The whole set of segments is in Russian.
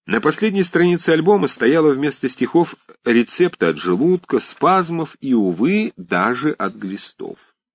На последней странице альбома стояло вместо стихов рецепты от желудка, спазмов и, увы, даже от глистов.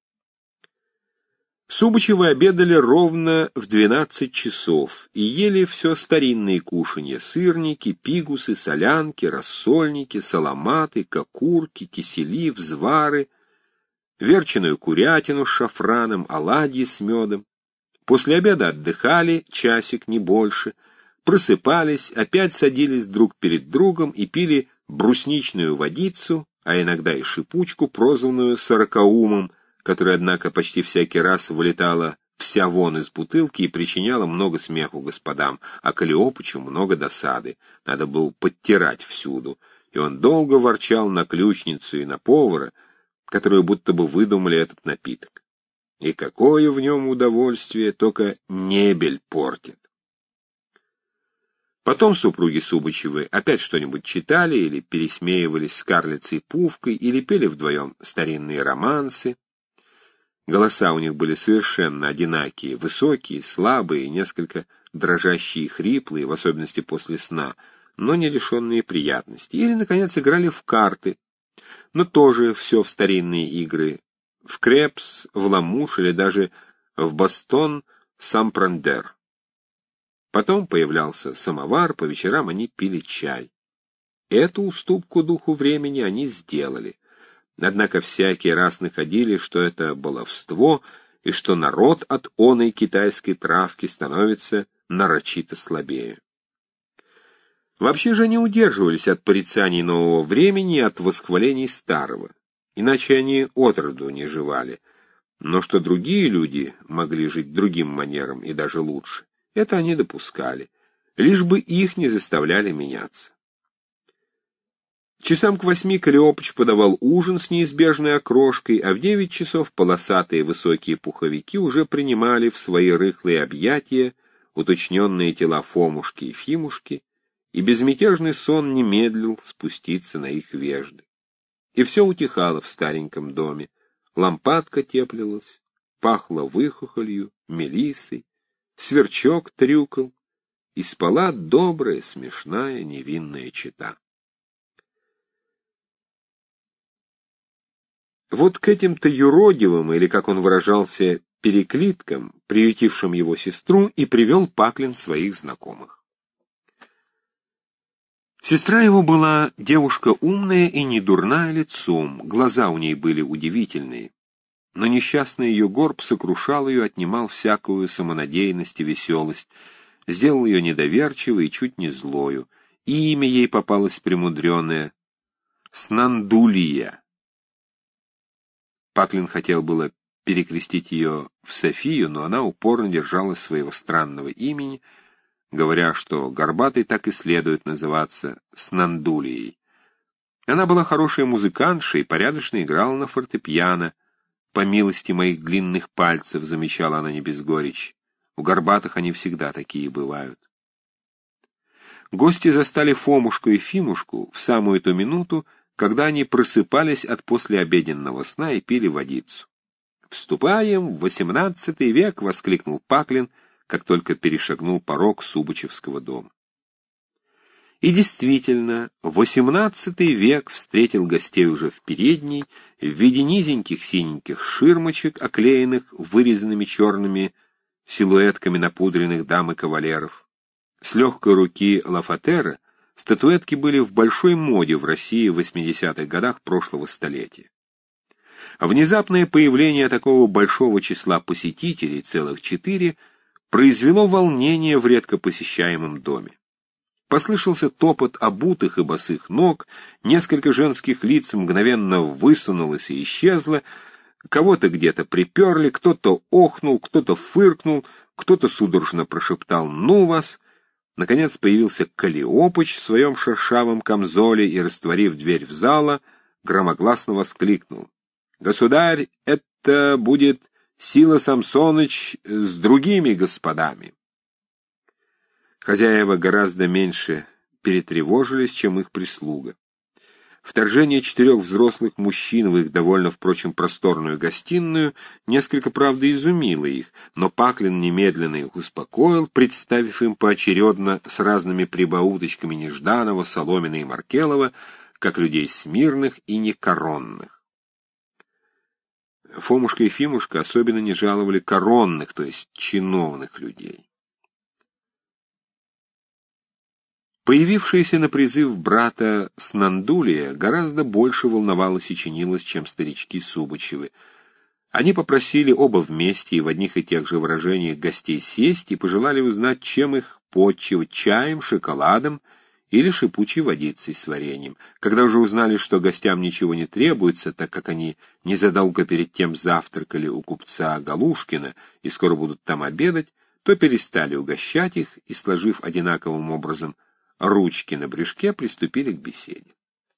Субачевы обедали ровно в 12 часов и ели все старинные кушанья: сырники, пигусы, солянки, рассольники, саламаты, кокурки, кисели, взвары, верченую курятину с шафраном, оладьи с медом. После обеда отдыхали часик, не больше, просыпались, опять садились друг перед другом и пили брусничную водицу, а иногда и шипучку, прозванную сорокаумом, которая, однако, почти всякий раз вылетала вся вон из бутылки и причиняла много смеху господам, а Калиопычу много досады. Надо было подтирать всюду, и он долго ворчал на ключницу и на повара, которые будто бы выдумали этот напиток. И какое в нем удовольствие, только небель портит. Потом супруги Субачевы опять что-нибудь читали или пересмеивались с Карлицей Пувкой, или пели вдвоем старинные романсы. Голоса у них были совершенно одинакие, высокие, слабые, несколько дрожащие и хриплые, в особенности после сна, но не лишенные приятности. Или, наконец, играли в карты, но тоже все в старинные игры, в крепс, в ламуш или даже в бастон-сампрандер. Потом появлялся самовар, по вечерам они пили чай. Эту уступку духу времени они сделали. Однако всякий раз находили, что это баловство, и что народ от оной китайской травки становится нарочито слабее. Вообще же они удерживались от порицаний нового времени и от восхвалений старого, иначе они отроду не жевали. Но что другие люди могли жить другим манером и даже лучше, это они допускали, лишь бы их не заставляли меняться. Часам к 8 Калиопыч подавал ужин с неизбежной окрошкой, а в 9 часов полосатые высокие пуховики уже принимали в свои рыхлые объятия уточненные тела Фомушки и Фимушки, и безмятежный сон не медлил спуститься на их вежды. И все утихало в стареньком доме, лампадка теплилась, пахло выхухолью, мелиссой, сверчок трюкал, и спала добрая, смешная, невинная чета. Вот к этим-то юродивым, или, как он выражался, переклиткам, приютившим его сестру, и привел Паклин своих знакомых. Сестра его была девушка умная и недурная лицом, глаза у ней были удивительные, но несчастный ее горб сокрушал ее, отнимал всякую самонадеянность и веселость, сделал ее недоверчивой и чуть не злою, и имя ей попалось премудреное — Снандулия. Паклин хотел было перекрестить ее в Софию, но она упорно держалась своего странного имени, говоря, что горбатой так и следует называться Снандулией. Она была хорошая музыкантша и порядочно играла на фортепиано. «По милости моих длинных пальцев», — замечала она не без горечи, — «у горбатых они всегда такие бывают». Гости застали Фомушку и Фимушку в самую эту минуту, когда они просыпались от послеобеденного сна и пили водицу. «Вступаем в XVIII век!» — воскликнул Паклин, как только перешагнул порог Субачевского дома. И действительно, XVIII век встретил гостей уже в передней, в виде низеньких синеньких ширмочек, оклеенных вырезанными черными силуэтками напудренных дам и кавалеров. С легкой руки Лафатера статуэтки были в большой моде в России в 80-х годах прошлого столетия. Внезапное появление такого большого числа посетителей, целых 4, произвело волнение в редко посещаемом доме. Послышался топот обутых и босых ног, несколько женских лиц мгновенно высунулось и исчезло, кого-то где-то приперли, кто-то охнул, кто-то фыркнул, кто-то судорожно прошептал «ну вас!». Наконец появился Калиопыч в своем шершавом камзоле и, растворив дверь в зала, громогласно воскликнул: «Государь, это будет Сила Самсоныч с другими господами». Хозяева гораздо меньше перетревожились, чем их прислуга. Вторжение 4 взрослых мужчин в их довольно, впрочем, просторную гостиную несколько, правда, изумило их, но Паклин немедленно их успокоил, представив им поочередно с разными прибауточками Нежданова, Соломина и Маркелова, как людей смирных и некоронных. Фомушка и Фимушка особенно не жаловали коронных, то есть чиновных людей. Появившаяся на призыв брата Снандулия гораздо больше волновалась и чинилась, чем старички Субачевы. Они попросили оба вместе и в одних и тех же выражениях гостей сесть и пожелали узнать, чем их подчивать: чаем, шоколадом или шипучей водицей с вареньем. Когда уже узнали, что гостям ничего не требуется, так как они незадолго перед тем завтракали у купца Галушкина и скоро будут там обедать, то перестали угощать их и, сложив одинаковым образом ручки на брюшке, приступили к беседе.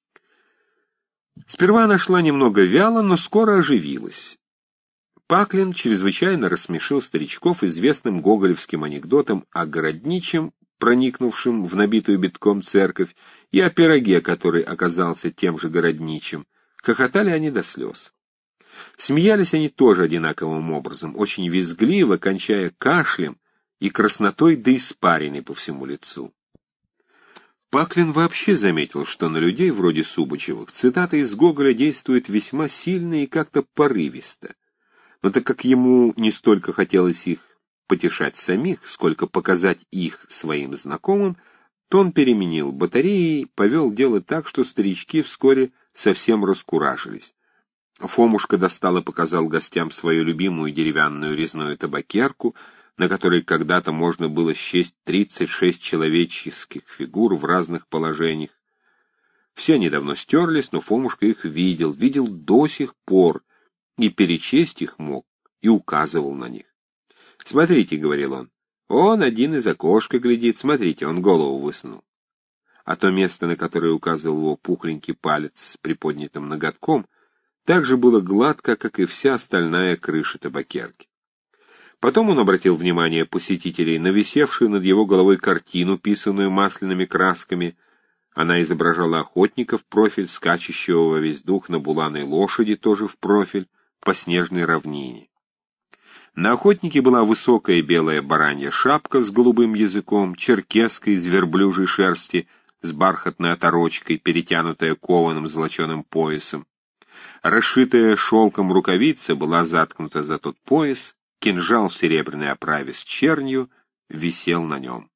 Сперва она шла немного вяло, но скоро оживилась. Паклин чрезвычайно рассмешил старичков известным гоголевским анекдотом о городничем, проникнувшем в набитую битком церковь, и о пироге, который оказался тем же городничим. Хохотали они до слез. Смеялись они тоже одинаковым образом, очень визгливо, кончая кашлем и краснотой до испарины по всему лицу. Паклин вообще заметил, что на людей вроде Субачевых цитаты из Гоголя действуют весьма сильно и как-то порывисто. Но так как ему не столько хотелось их потешать самих, сколько показать их своим знакомым, то он переменил батареи и повел дело так, что старички вскоре совсем раскуражились. Фомушка достал и показал гостям свою любимую деревянную резную табакерку, на которой когда-то можно было счесть 36 человеческих фигур в разных положениях. Все они давно стерлись, но Фомушка их видел до сих пор, и перечесть их мог, и указывал на них. «Смотрите», — говорил он один из окошка глядит, смотрите, он голову высунул». А то место, на которое указывал его пухленький палец с приподнятым ноготком, также было гладко, как и вся остальная крыша табакерки. Потом он обратил внимание посетителей на висевшую над его головой картину, писанную масляными красками. Она изображала охотника в профиль, скачущего во весь дух на буланой лошади, тоже в профиль, по снежной равнине. На охотнике была высокая белая баранья шапка с голубым языком, черкеска из верблюжьей шерсти с бархатной оторочкой, перетянутая кованым золоченым поясом. Расшитая шелком рукавица была заткнута за тот пояс, кинжал в серебряной оправе с чернью висел на нем.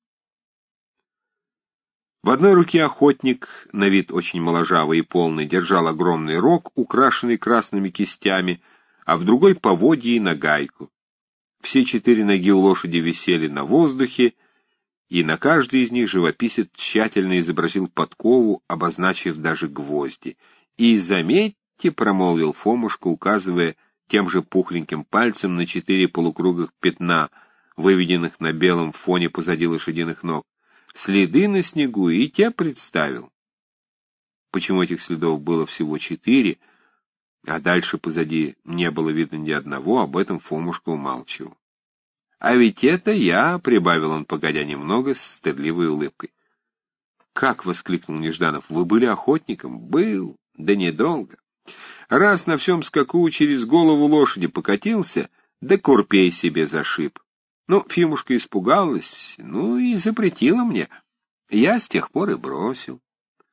В одной руке охотник, на вид очень моложавый и полный, держал огромный рог, украшенный красными кистями, а в другой — поводья и нагайку. Все 4 ноги у лошади висели на воздухе, и на каждой из них живописец тщательно изобразил подкову, обозначив даже гвозди. «И заметьте», — промолвил Фомушка, указывая тем же пухленьким пальцем на 4 полукруглых пятна, выведенных на белом фоне позади лошадиных ног, следы на снегу и те представил. Почему этих следов было всего 4, а дальше позади не было видно ни одного, об этом Фомушка умалчивал. «А ведь это я», — прибавил он, погодя немного, с стыдливой улыбкой. «Как?» — воскликнул Нежданов. «Вы были охотником?» «Был, да недолго. Раз на всем скаку через голову лошади покатился, да курпей себе зашиб. Ну, Фимушка испугалась, и запретила мне. Я с тех пор и бросил».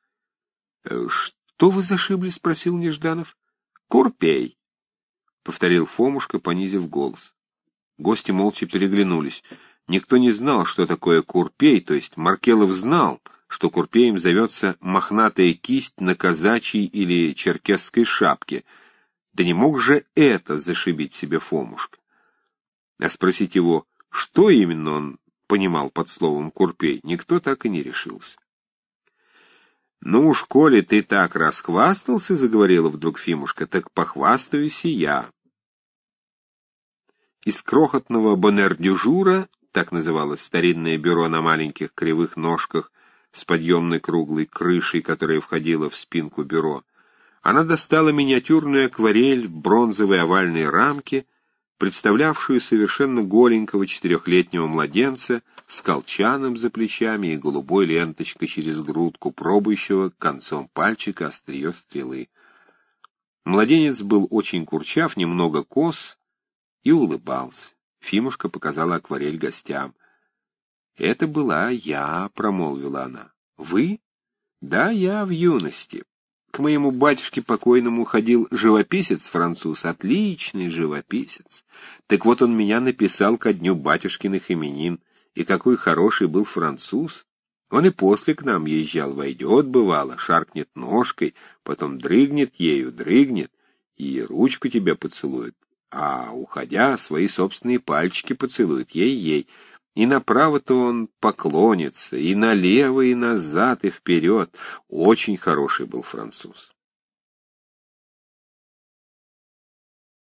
«Что вы зашибли?» — спросил Нежданов. «Курпей», — повторил Фомушка, понизив голос. Гости молча переглянулись. Никто не знал, что такое курпей, то есть Маркелов знал, что курпеем зовется мохнатая кисть на казачьей или черкесской шапке. Да не мог же это зашибить себе Фомушка. А спросить его, что именно он понимал под словом «курпей», никто так и не решился. «Ну уж, коли ты так расхвастался, — заговорила вдруг Фимушка, — так похвастаюсь и я». Из крохотного бонер-дюжура, так называлось старинное бюро на маленьких кривых ножках с подъемной круглой крышей, которая входила в спинку бюро, она достала миниатюрную акварель в бронзовой овальной рамке, представлявшую совершенно голенького 4-летнего младенца с колчаном за плечами и голубой ленточкой через грудку, пробующего концом пальчика острие стрелы. Младенец был очень курчав, немного кос и улыбался. Фимушка показала акварель гостям. «Это была я», — промолвила она. «Вы?» «Да, я в юности. К моему батюшке покойному ходил живописец-француз, отличный живописец. Так вот он меня написал ко дню батюшкиных именин, и какой хороший был француз. Он и после к нам езжал, войдет, бывало, шаркнет ножкой, потом дрыгнет ею, дрыгнет, и ручку тебя поцелует, а, уходя, свои собственные пальчики поцелует, ей-ей. И направо-то он поклонится, и налево, и назад, и вперед. Очень хороший был француз».